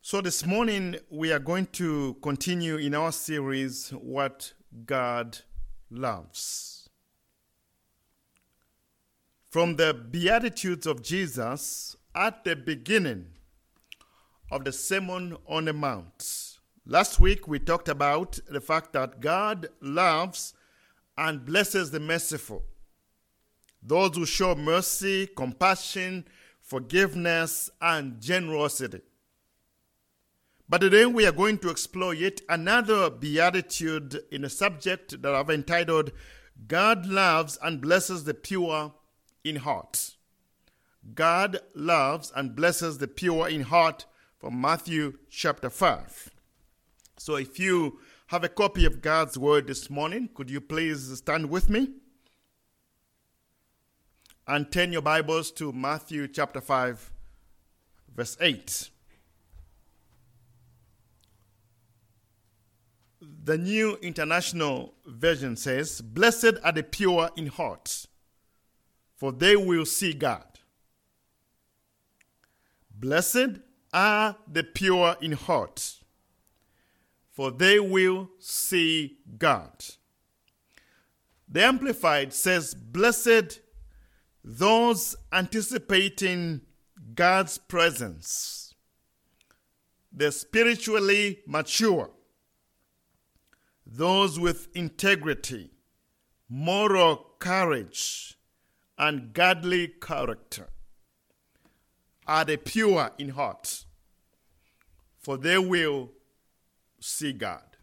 So this morning we are going to continue in our series, What God Loves. From the Beatitudes of Jesus at the beginning of the Sermon on the Mount. Last week we talked about the fact that God loves and blesses the merciful, those who show mercy, compassion, forgiveness, and generosity. But today we are going to explore yet another beatitude in a subject that I've entitled, God loves and blesses the pure in heart. God loves and blesses the pure in heart, from Matthew chapter 5. So if you have a copy of God's word this morning, could you please stand with me? And turn your Bibles to Matthew chapter 5, verse 8. The New International Version says, "Blessed are the pure in heart, for they will see God." Blessed are the pure in heart, for they will see God. The Amplified says, "Blessed those anticipating God's presence, the spiritually mature, those with integrity, moral courage, and godly character are the pure in heart, for they will see God."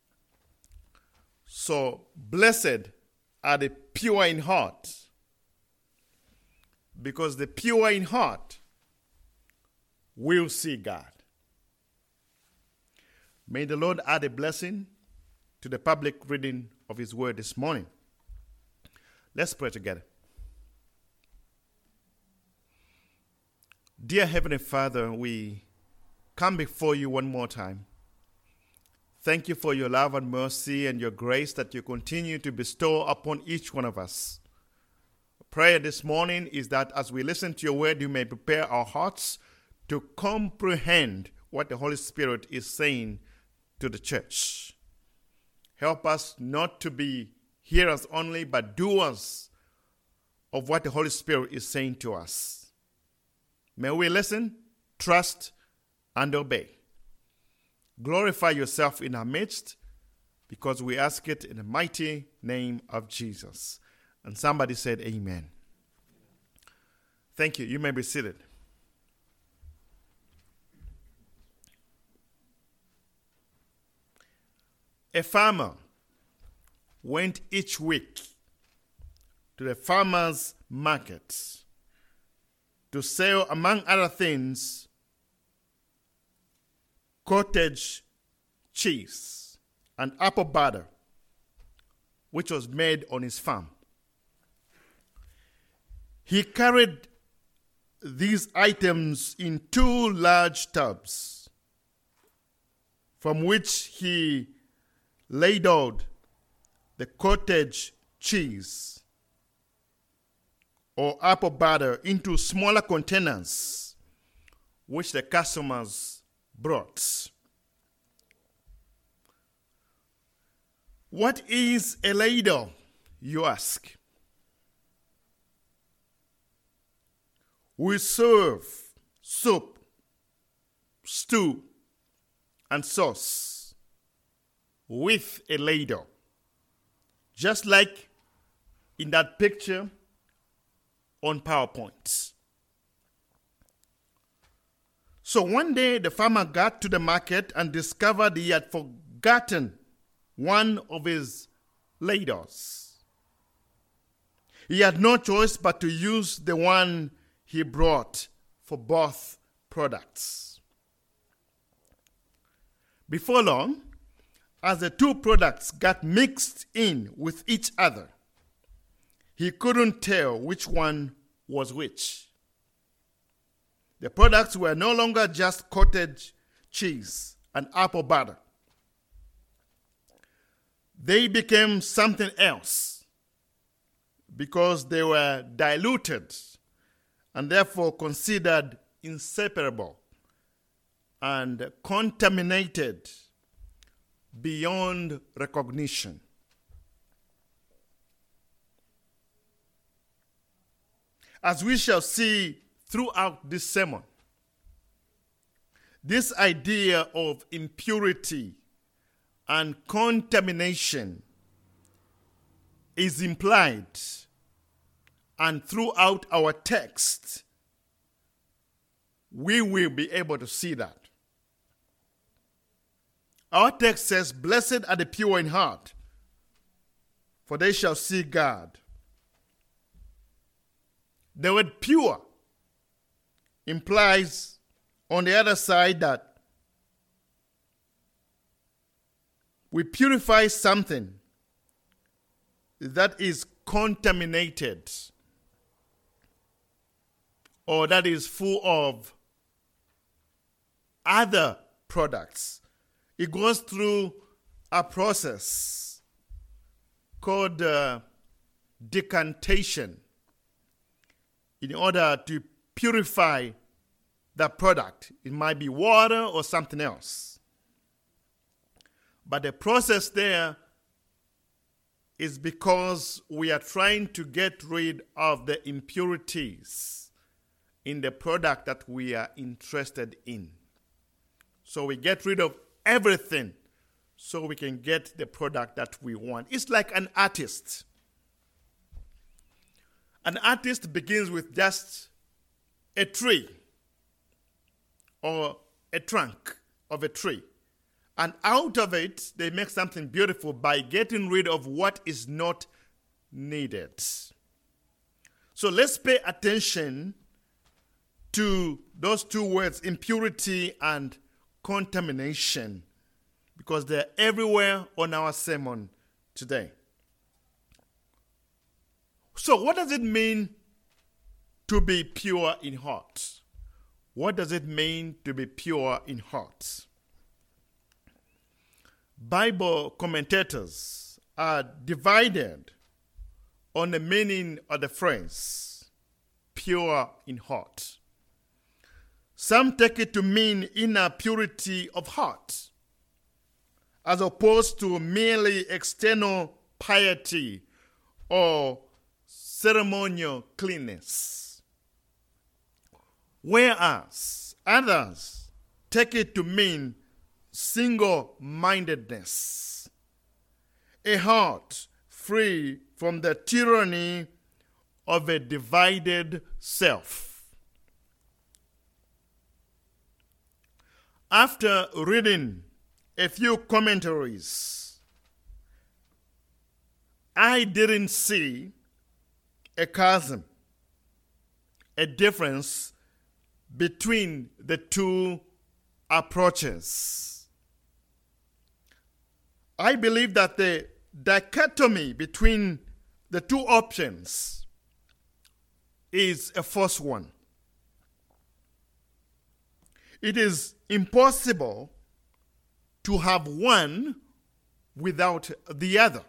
So, blessed are the pure in heart, because the pure in heart will see God. May the Lord add a blessing to the public reading of His word this morning. Let's pray together. Dear Heavenly Father, we come before you one more time. Thank you for your love and mercy and your grace that you continue to bestow upon each one of us. Prayer this morning is that as we listen to your word, you may prepare our hearts to comprehend what the Holy Spirit is saying to the church. Help us not to be hearers only, but doers of what the Holy Spirit is saying to us. May we listen, trust, and obey. Glorify yourself in our midst, because we ask it in the mighty name of Jesus. And somebody said amen. Thank you. You may be seated. A farmer went each week to the farmer's market to sell, among other things, cottage cheese and apple butter, which was made on his farm. He carried these items in 2 large tubs, from which he ladled the cottage cheese or apple butter into smaller containers, which the customers brought. What is a ladle, you ask? We serve soup, stew, and sauce with a ladle, just like in that picture on PowerPoint. So one day the farmer got to the market and discovered he had forgotten one of his ladles. He had no choice but to use the one he brought for both products. Before long, as the 2 products got mixed in with each other, he couldn't tell which one was which. The products were no longer just cottage cheese and apple butter. They became something else because they were diluted and therefore considered inseparable and contaminated beyond recognition. As we shall see throughout this sermon, this idea of impurity and contamination is implied, and throughout our text, we will be able to see that. Our text says, "Blessed are the pure in heart, for they shall see God." The word pure implies on the other side that we purify something that is contaminated or that is full of other products. It goes through a process called decantation in order to purify the product. It might be water or something else. But the process there is because we are trying to get rid of the impurities in the product that we are interested in. So we get rid of everything so we can get the product that we want. It's like an artist. An artist begins with just a tree or a trunk of a tree. And out of it, they make something beautiful by getting rid of what is not needed. So let's pay attention to those two words, impurity and contamination, because they're everywhere on our sermon today. So what does it mean to be pure in heart? What does it mean to be pure in heart? Bible commentators are divided on the meaning of the phrase pure in heart. Some take it to mean inner purity of heart, as opposed to merely external piety or ceremonial cleanness. Whereas others take it to mean single-mindedness, a heart free from the tyranny of a divided self. After reading a few commentaries, I didn't see a chasm, a difference between the two approaches. I believe that the dichotomy between the two options is a false one. It is impossible to have one without the other.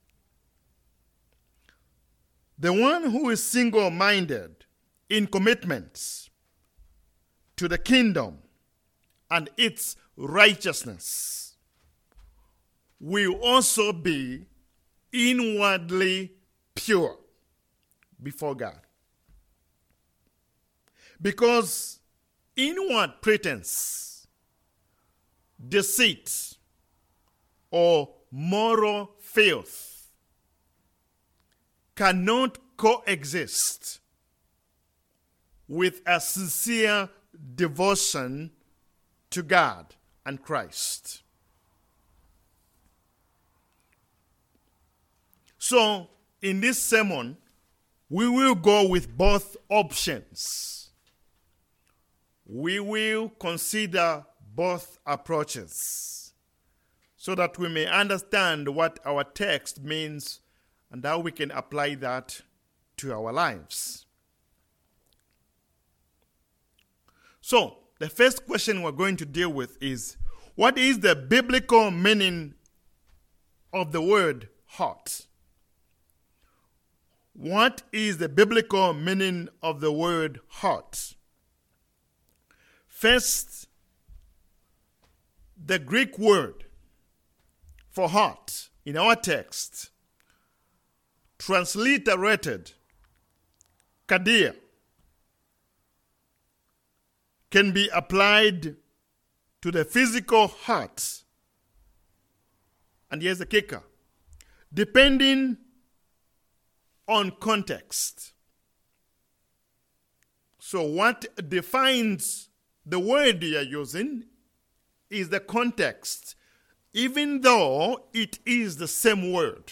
The one who is single-minded in commitment to the kingdom and its righteousness will also be inwardly pure before God. Because inward pretense, deceit, or moral filth cannot coexist with a sincere devotion to God and Christ. So, in this sermon, we will go with both options. We will consider both approaches so that we may understand what our text means and how we can apply that to our lives. So, the first question we're going to deal with is, what is the biblical meaning of the word heart? What is the biblical meaning of the word heart? First, The Greek word for heart in our text, transliterated cardia, can be applied to the physical heart. And here's the kicker. Depending on context. So what defines the word you are using is the context, even though it is the same word.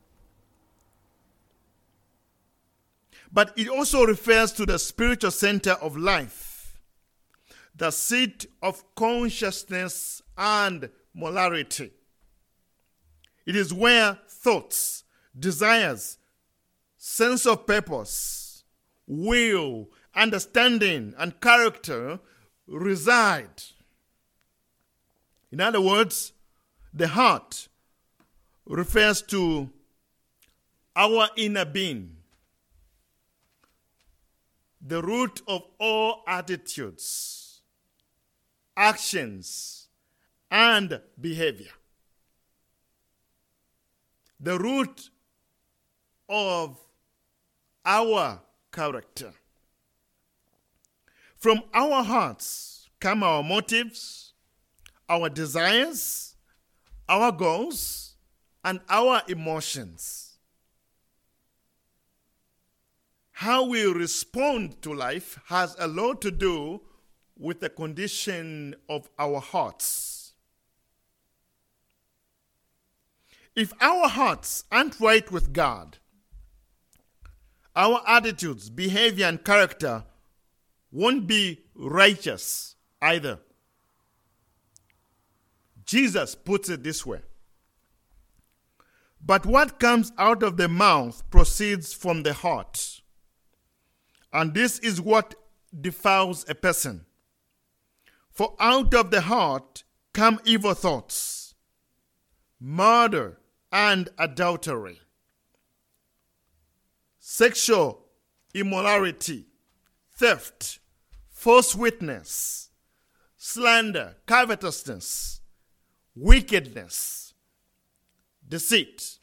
But it also refers to the spiritual center of life, the seat of consciousness and morality. It is where thoughts, desires, sense of purpose, will, understanding, and character reside. In other words, the heart refers to our inner being, the root of all attitudes, actions, and behavior. The root of our character. From our hearts come our motives, our desires, our goals, and our emotions. How we respond to life has a lot to do with the condition of our hearts. If our hearts aren't right with God, our attitudes, behavior, and character won't be righteous either. Jesus puts it this way. But what comes out of the mouth proceeds from the heart. And this is what defiles a person. For out of the heart come evil thoughts, murder, and adultery, sexual immorality, theft, false witness, slander, covetousness, wickedness, deceit,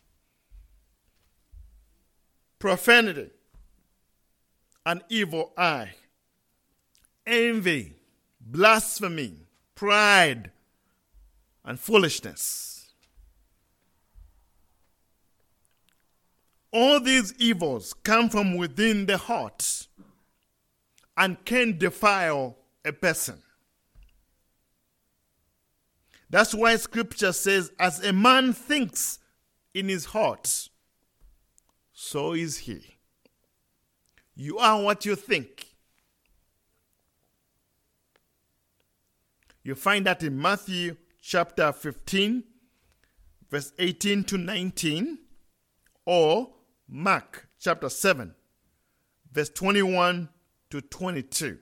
profanity, an evil eye, envy, blasphemy, pride, and foolishness. All these evils come from within the heart and can defile a person. That's why Scripture says, as a man thinks in his heart, so is he. You are what you think. You find that in Matthew chapter 15, verse 18 to 19, or Mark chapter 7, verse 21 to 22.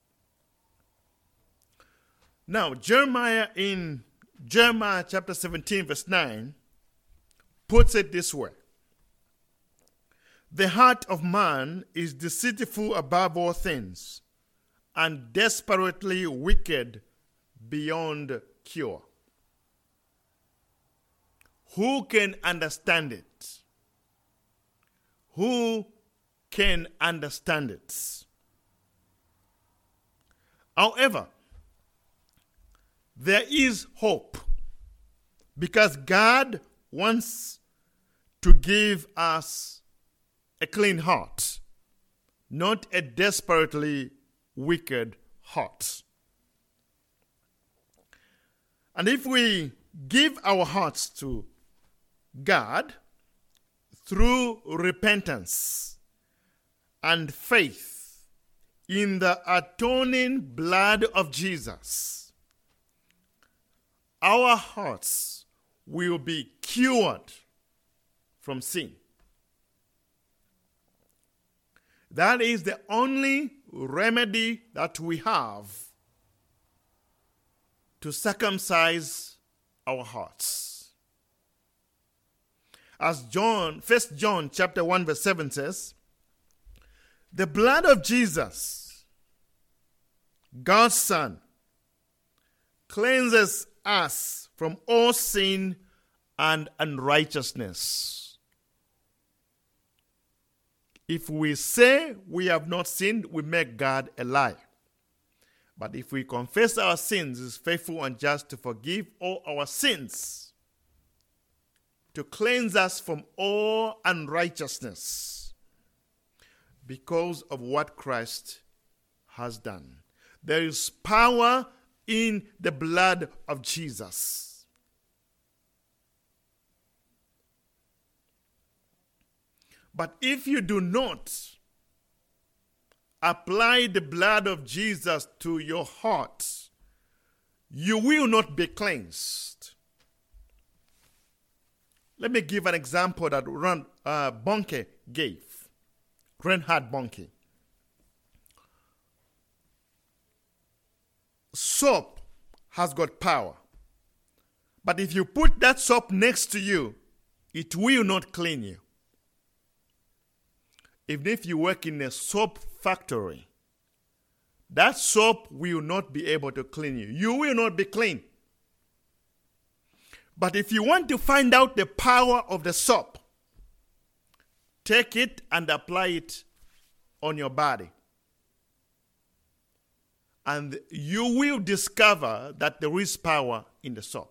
Now, Jeremiah in Jeremiah chapter 17, verse 9, puts it this way. The heart of man is deceitful above all things, and desperately wicked beyond cure. Who can understand it? Who can understand it? However, there is hope, because God wants to give us a clean heart, not a desperately wicked heart. And if we give our hearts to God through repentance and faith in the atoning blood of Jesus, our hearts will be cured from sin. That is the only remedy that we have to circumcise our hearts. As 1 John chapter 1 verse 7 says, the blood of Jesus, God's Son, cleanses us from all sin and unrighteousness. If we say we have not sinned, we make God a liar. But if we confess our sins, He is faithful and just to forgive all our sins, to cleanse us from all unrighteousness, because of what Christ has done. There is power in the blood of Jesus. But if you do not apply the blood of Jesus to your heart, you will not be cleansed. Let me give an example that Bonnke gave. Reinhard Bonnke. Soap has got power. But if you put that soap next to you, it will not clean you. Even if you work in a soap factory, that soap will not be able to clean you. You will not be clean. But if you want to find out the power of the soap, take it and apply it on your body. And you will discover that there is power in the soap.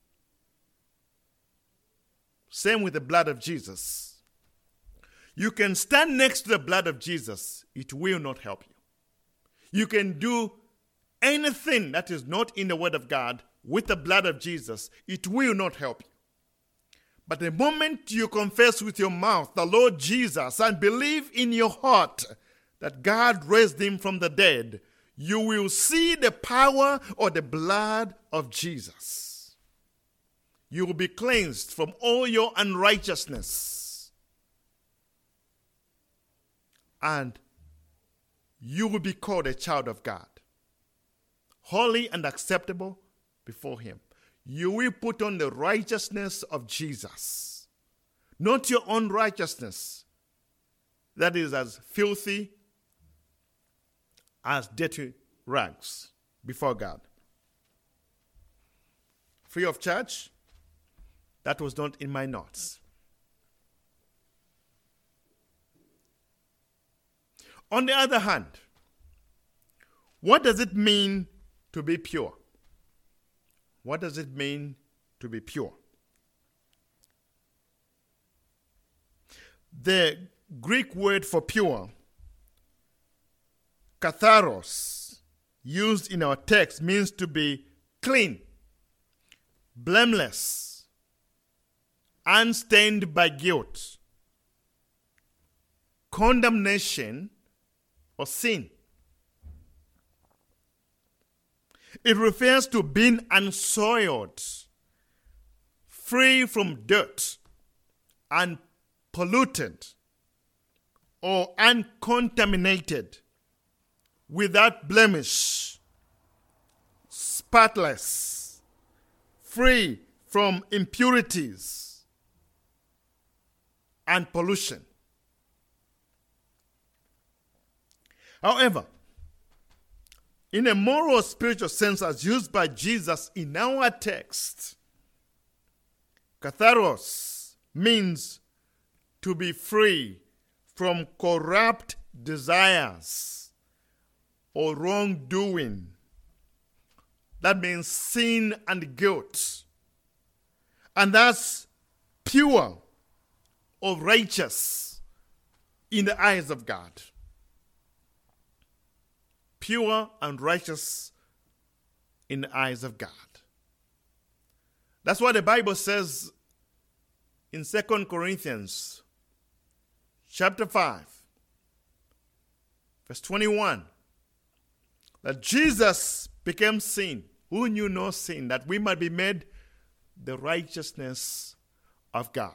Same with the blood of Jesus. You can stand next to the blood of Jesus. It will not help you. You can do anything that is not in the Word of God with the blood of Jesus. It will not help you. But the moment you confess with your mouth the Lord Jesus and believe in your heart that God raised Him from the dead, you will see the power of the blood of Jesus. You will be cleansed from all your unrighteousness. And you will be called a child of God, holy and acceptable before Him. You will put on the righteousness of Jesus, not your own righteousness that is as filthy as dirty rags before God. Free of charge? That was not in my notes. On the other hand, what does it mean to be pure? What does it mean to be pure? The Greek word for pure, katharos, used in our text, means to be clean, blameless, unstained by guilt, condemnation, or sin. It refers to being unsoiled, free from dirt, unpolluted, or uncontaminated, without blemish, spotless, free from impurities and pollution. However, in a moral or spiritual sense as used by Jesus in our text, katharos means to be free from corrupt desires or wrongdoing. That means sin and guilt. And that's pure or righteous in the eyes of God. Pure and righteous in the eyes of God. That's what the Bible says in 2 Corinthians chapter 5, verse 21, that Jesus became sin, who knew no sin, that we might be made the righteousness of God.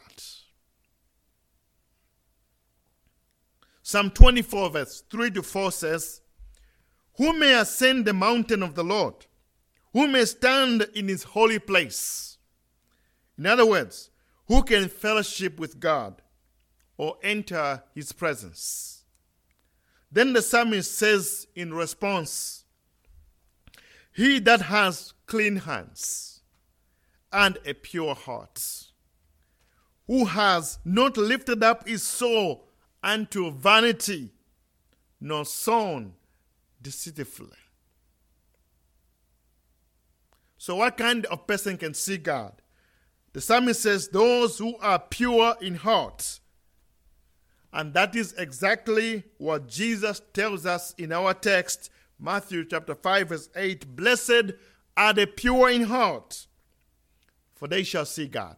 Psalm 24, verse 3-4 says, who may ascend the mountain of the Lord? Who may stand in His holy place? In other words, who can fellowship with God or enter His presence? Then the psalmist says in response, he that has clean hands and a pure heart, who has not lifted up his soul unto vanity, nor sown deceitfully. So what kind of person can see God? The psalmist says, those who are pure in heart. And that is exactly what Jesus tells us in our text, Matthew chapter 5, verse 8. Blessed are the pure in heart, for they shall see God.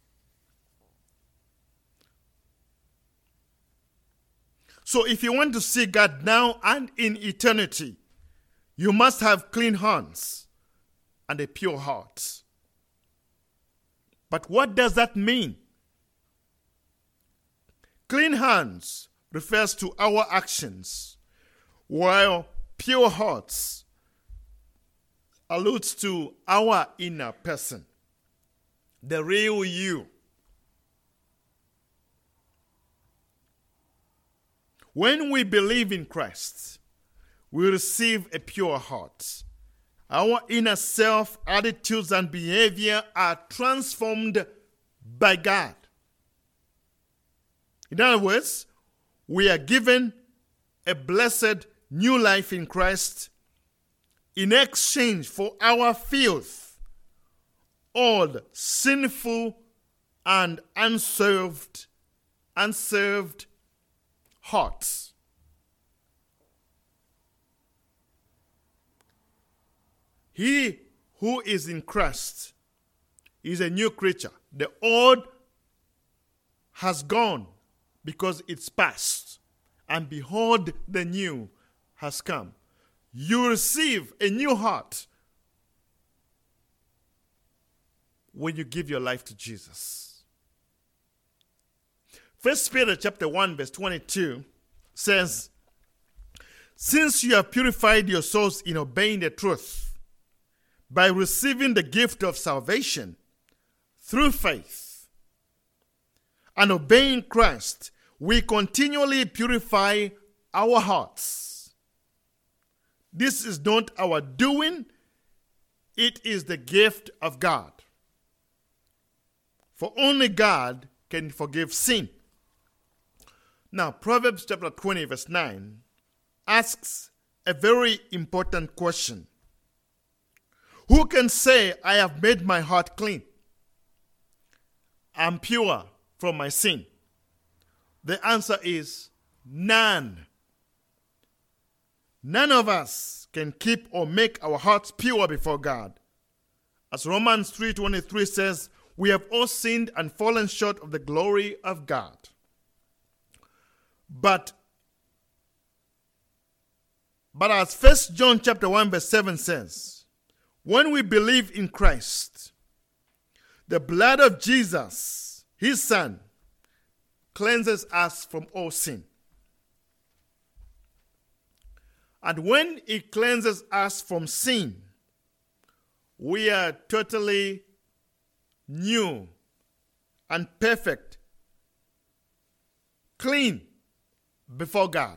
So if you want to see God now and in eternity, you must have clean hands and a pure heart. But what does that mean? Clean hands refers to our actions, while pure hearts alludes to our inner person, the real you. When we believe in Christ, we receive a pure heart. Our inner self, attitudes, and behavior are transformed by God. In other words, we are given a blessed new life in Christ in exchange for our filth, old, sinful, and unserved hearts. He who is in Christ is a new creature. The old has gone because it's past, and behold, the new has come. You receive a new heart when you give your life to Jesus. 1 Peter chapter 1 verse 22 says, since you have purified your souls in obeying the truth, by receiving the gift of salvation through faith and obeying Christ, we continually purify our hearts. This is not our doing, it is the gift of God. For only God can forgive sin. Now, Proverbs chapter 20 verse 9 asks a very important question. Who can say, I have made my heart clean? I'm pure from my sin. The answer is none. None of us can keep or make our hearts pure before God. As Romans 3:23 says, we have all sinned and fallen short of the glory of God. But as 1 John chapter 1 verse 7 says, when we believe in Christ, the blood of Jesus, his Son, cleanses us from all sin. And when it cleanses us from sin, we are totally new and perfect, clean before God.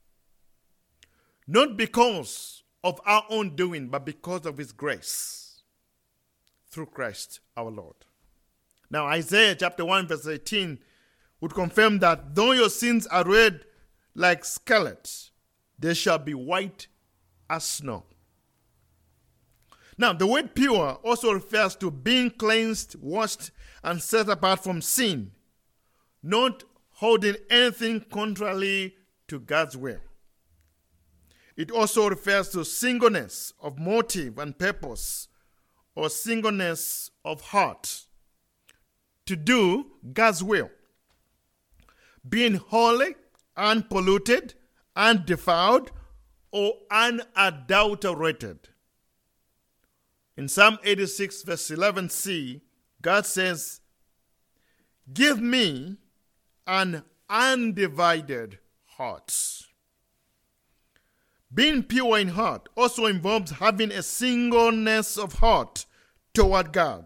Not because of our own doing, but because of his grace through Christ our Lord. Now, Isaiah chapter 1 verse 18 would confirm that though your sins are red like scarlet, they shall be white as snow. Now, the word pure also refers to being cleansed, washed, and set apart from sin, not holding anything contrary to God's will. It also refers to singleness of motive and purpose, or singleness of heart, to do God's will. Being holy, unpolluted, undefiled, or unadulterated. In Psalm 86 verse 11c, God says, give me an undivided heart. Being pure in heart also involves having a singleness of heart toward God.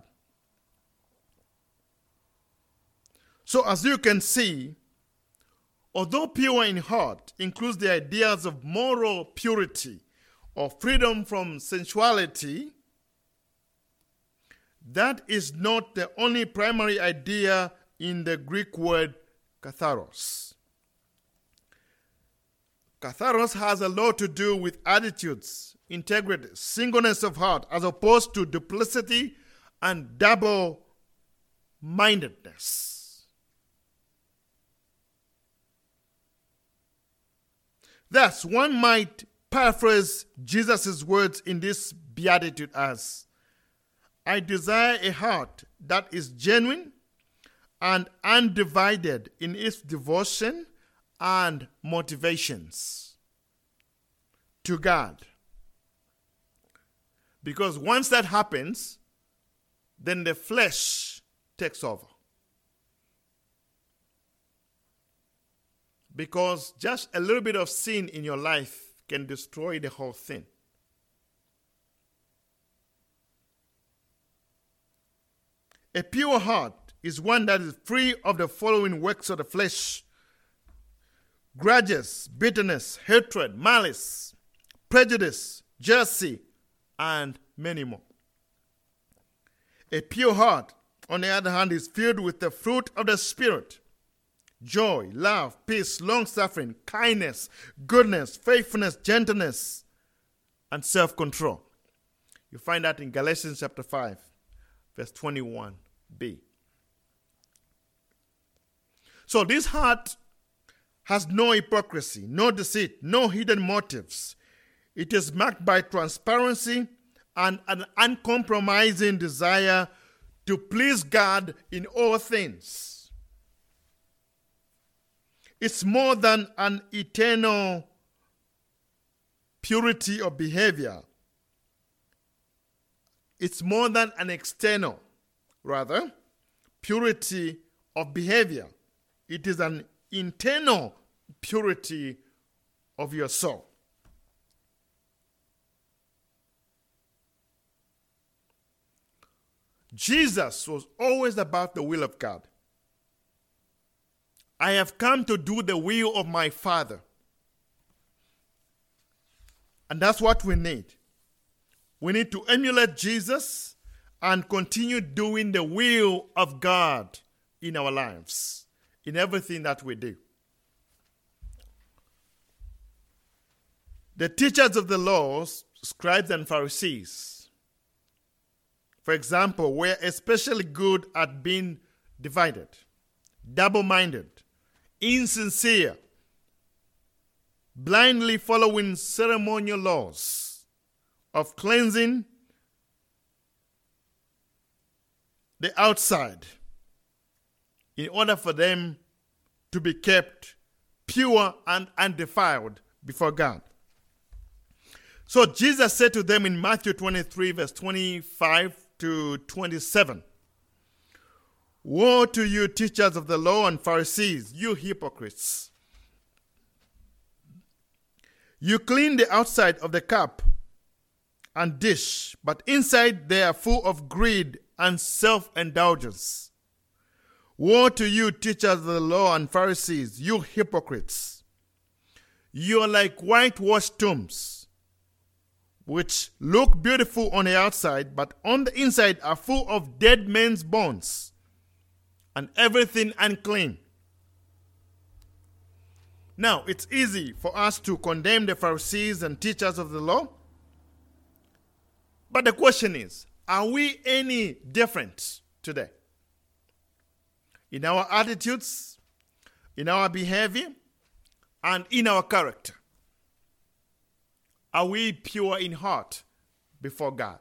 So as you can see, although pure in heart includes the ideas of moral purity or freedom from sensuality, that is not the only primary idea in the Greek word katharos. Katharos has a lot to do with attitudes, integrity, singleness of heart, as opposed to duplicity and double-mindedness. Thus, one might paraphrase Jesus' words in this beatitude as, I desire a heart that is genuine and undivided in its devotion and motivations to God. Because once that happens, then the flesh takes over. Because just a little bit of sin in your life can destroy the whole thing. A pure heart is one that is free of the following works of the flesh: grudges, bitterness, hatred, malice, prejudice, jealousy, and many more. A pure heart, on the other hand, is filled with the fruit of the Spirit: joy, love, peace, long-suffering, kindness, goodness, faithfulness, gentleness, and self-control. You find that in Galatians chapter 5, verse 21b. So this heart has no hypocrisy, no deceit, no hidden motives. It is marked by transparency and an uncompromising desire to please God in all things. It's more than an eternal purity of behavior. It's more than an external, purity of behavior. It is an internal purity of your soul. Jesus was always about the will of God. I have come to do the will of my Father. And that's what we need. We need to emulate Jesus and continue doing the will of God in our lives, in everything that we do. The teachers of the law, scribes and Pharisees, for example, were especially good at being divided, double-minded, insincere, blindly following ceremonial laws of cleansing the outside in order for them to be kept pure and undefiled before God. So Jesus said to them in Matthew 23, verse 25 to 27, "Woe to you, teachers of the law and Pharisees, you hypocrites! You clean the outside of the cup and dish, but inside they are full of greed and self-indulgence. Woe to you, teachers of the law and Pharisees, you hypocrites! You are like whitewashed tombs, which look beautiful on the outside, but on the inside are full of dead men's bones and everything unclean." Now, it's easy for us to condemn the Pharisees and teachers of the law. But the question is, are we any different today? In our attitudes, in our behavior, and in our character? Are we pure in heart before God?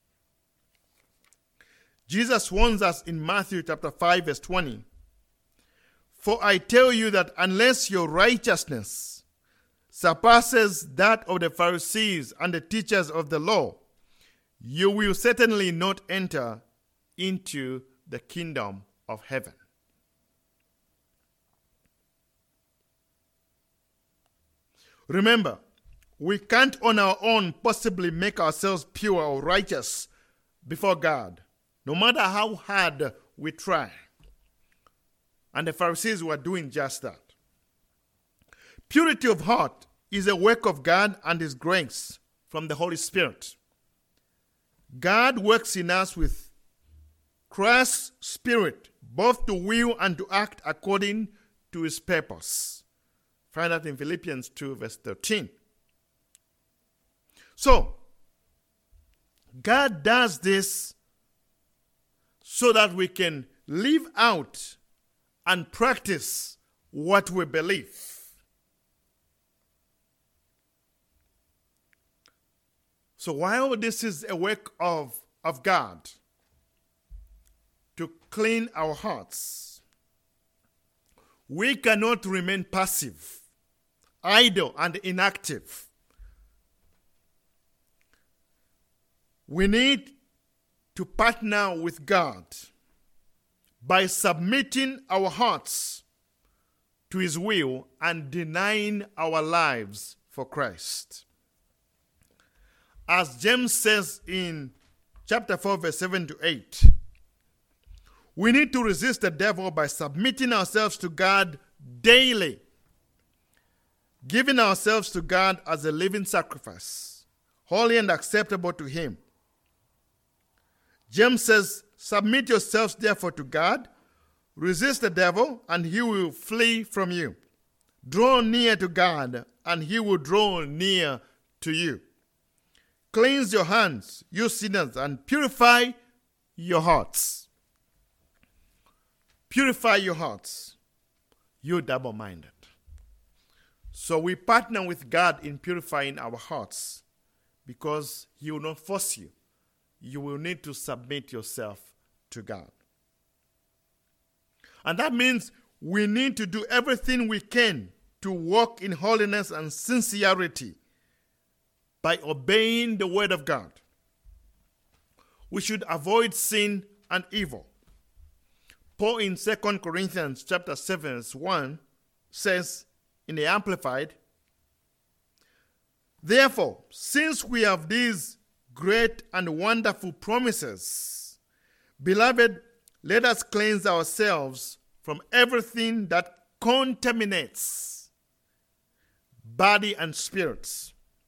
Jesus warns us in Matthew chapter 5, verse 20, "For I tell you that unless your righteousness surpasses that of the Pharisees and the teachers of the law, you will certainly not enter into the kingdom of heaven." Remember, we can't on our own possibly make ourselves pure or righteous before God, no matter how hard we try. And the Pharisees were doing just that. Purity of heart is a work of God and His grace from the Holy Spirit. God works in us with Christ's Spirit, both to will and to act according to his purpose. Find that in Philippians 2, verse 13. So, God does this so that we can live out and practice what we believe. So while this is a work of God to clean our hearts, we cannot remain passive, idle, and inactive. We need to partner with God by submitting our hearts to his will and denying our lives for Christ. As James says in chapter 4, verse 7 to 8, we need to resist the devil by submitting ourselves to God daily, giving ourselves to God as a living sacrifice, holy and acceptable to him. James says, submit yourselves therefore to God, resist the devil, and he will flee from you. Draw near to God, and he will draw near to you. Cleanse your hands, you sinners, and purify your hearts. Purify your hearts, you double-minded. So we partner with God in purifying our hearts because he will not force you. You will need to submit yourself to God. And that means we need to do everything we can to walk in holiness and sincerity by obeying the word of God. We should avoid sin and evil. Paul in 2 Corinthians chapter 7, verse 1 says in the Amplified, therefore, since we have these great and wonderful promises, beloved, let us cleanse ourselves from everything that contaminates body and spirits,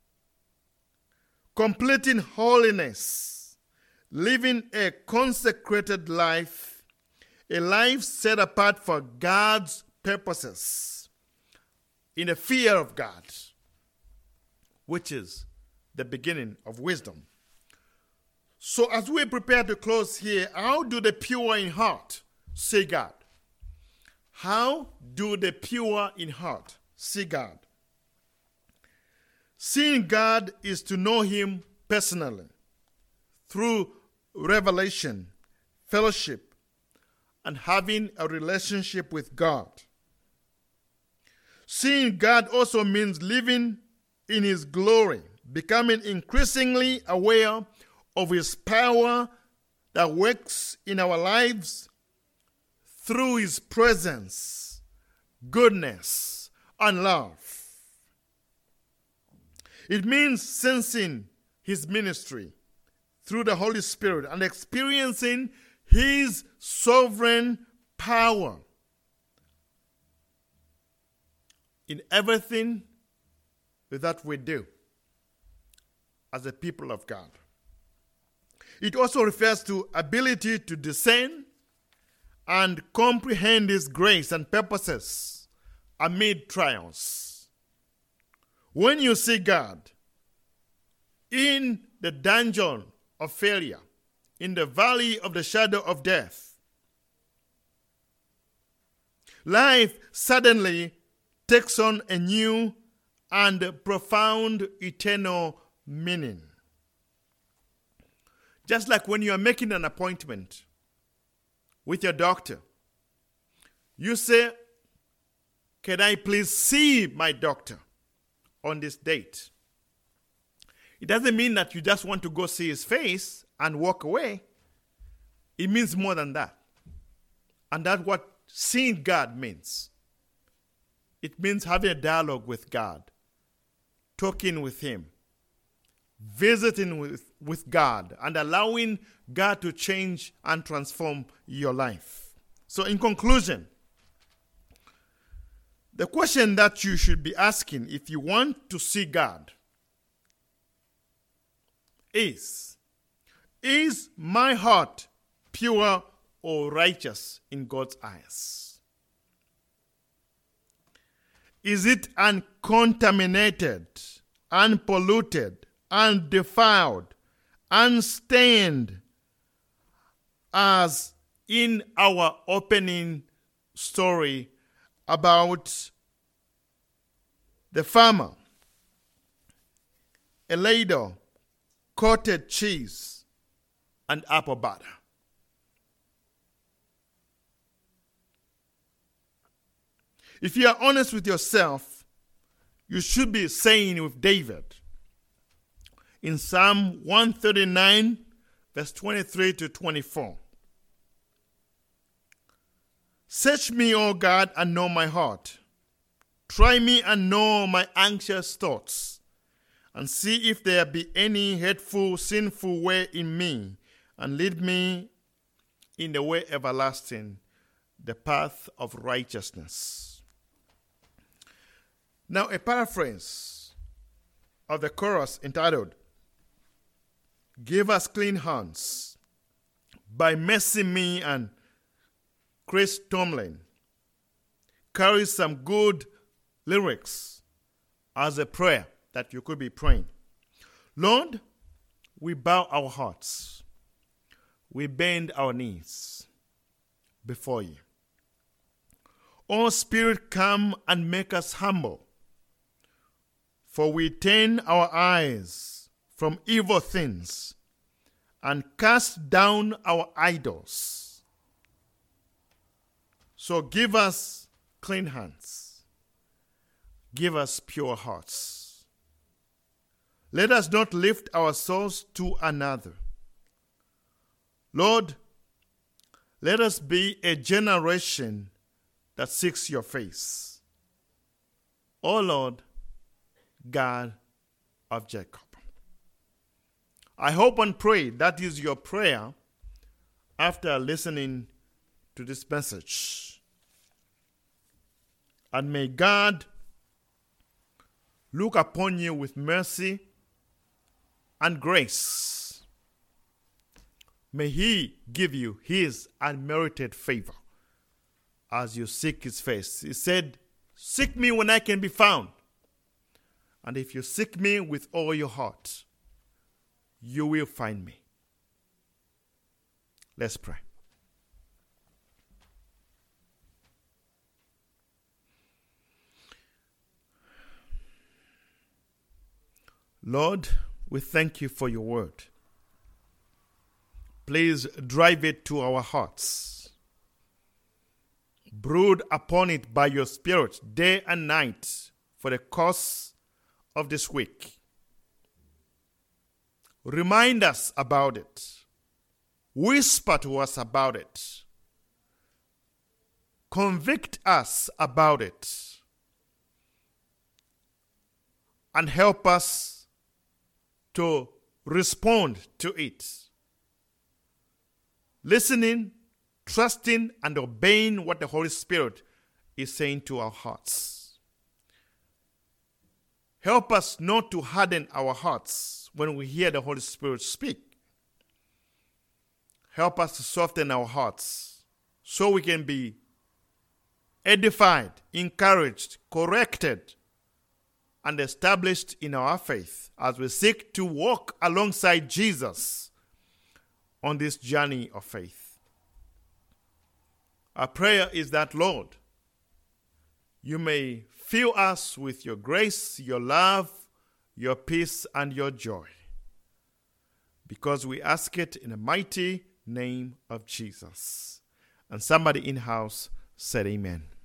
completing holiness, living a consecrated life, a life set apart for God's purposes, in the fear of God, which is the beginning of wisdom. So as we prepare to close here, how do the pure in heart see God? How do the pure in heart see God? Seeing God is to know him personally through revelation, fellowship, and having a relationship with God. Seeing God also means living in his glory, becoming increasingly aware of his power that works in our lives through his presence, goodness, and love. It means sensing his ministry through the Holy Spirit and experiencing his sovereign power in everything that we do as a people of God. It also refers to ability to discern and comprehend his grace and purposes amid trials. When you see God in the dungeon of failure, in the valley of the shadow of death, life suddenly takes on a new and profound eternal meaning. Just like when you are making an appointment with your doctor, you say, can I please see my doctor on this date? It doesn't mean that you just want to go see his face and walk away. It means more than that. And that's what seeing God means. It means having a dialogue with God, talking with him, visiting with God, and allowing God to change and transform your life. So in conclusion, the question that you should be asking if you want to see God is my heart pure or righteous in God's eyes? Is it uncontaminated, unpolluted, undefiled, unstained, as in our opening story about the farmer, a ladle, coated cheese, and apple butter? If you are honest with yourself, you should be saying with David in Psalm 139, verse 23 to 24. Search me, O God, and know my heart. Try me and know my anxious thoughts, and see if there be any hateful, sinful way in me, and lead me in the way everlasting, the path of righteousness. Now, a paraphrase of the chorus entitled, Give Us Clean Hands, by Mercy Me and Chris Tomlin, carries some good lyrics as a prayer that you could be praying. Lord, we bow our hearts. We bend our knees before you. O Spirit, come and make us humble. For we turn our eyes from evil things and cast down our idols. So give us clean hands. Give us pure hearts. Let us not lift our souls to another. Lord, let us be a generation that seeks your face. O Lord, God of Jacob. I hope and pray that is your prayer after listening to this message. And may God look upon you with mercy and grace. May He give you His unmerited favor as you seek His face. He said, seek me when I can be found. And if you seek me with all your heart, you will find me. Let's pray. Lord, we thank you for your word. Please drive it to our hearts. Brood upon it by your Spirit day and night for the course of this week. Remind us about it. Whisper to us about it. Convict us about it. And help us to respond to it. Listening, trusting, and obeying what the Holy Spirit is saying to our hearts. Help us not to harden our hearts when we hear the Holy Spirit speak. Help us to soften our hearts so we can be edified, encouraged, corrected, and established in our faith as we seek to walk alongside Jesus on this journey of faith. Our prayer is that, Lord, you may fill us with your grace, your love, your peace, and your joy. Because we ask it in the mighty name of Jesus. And somebody in-house said amen.